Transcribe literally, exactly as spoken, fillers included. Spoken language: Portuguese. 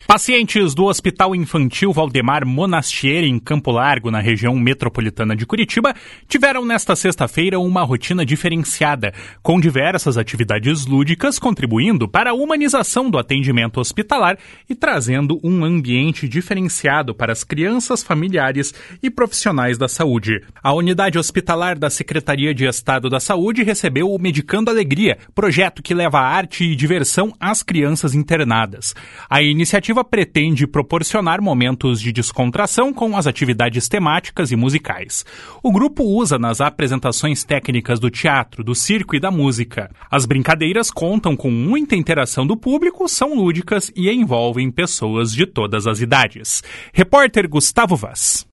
Pacientes do Hospital Infantil Valdemar Monastieri, em Campo Largo, na região metropolitana de Curitiba, tiveram nesta sexta-feira uma rotina diferenciada, com diversas atividades lúdicas contribuindo para a humanização do atendimento hospitalar e trazendo um ambiente diferenciado para as crianças, familiares e profissionais da saúde. A unidade hospitalar da Secretaria de Estado da Saúde recebeu o Medicando Alegria, projeto que leva arte e diversão às crianças internadas. A iniciativa pretende proporcionar momentos de descontração com as atividades temáticas e musicais. O grupo usa nas apresentações técnicas do teatro, do circo e da música. As brincadeiras contam com muita interação do público, são lúdicas e envolvem pessoas de todas as idades. Repórter Gustavo Vaz.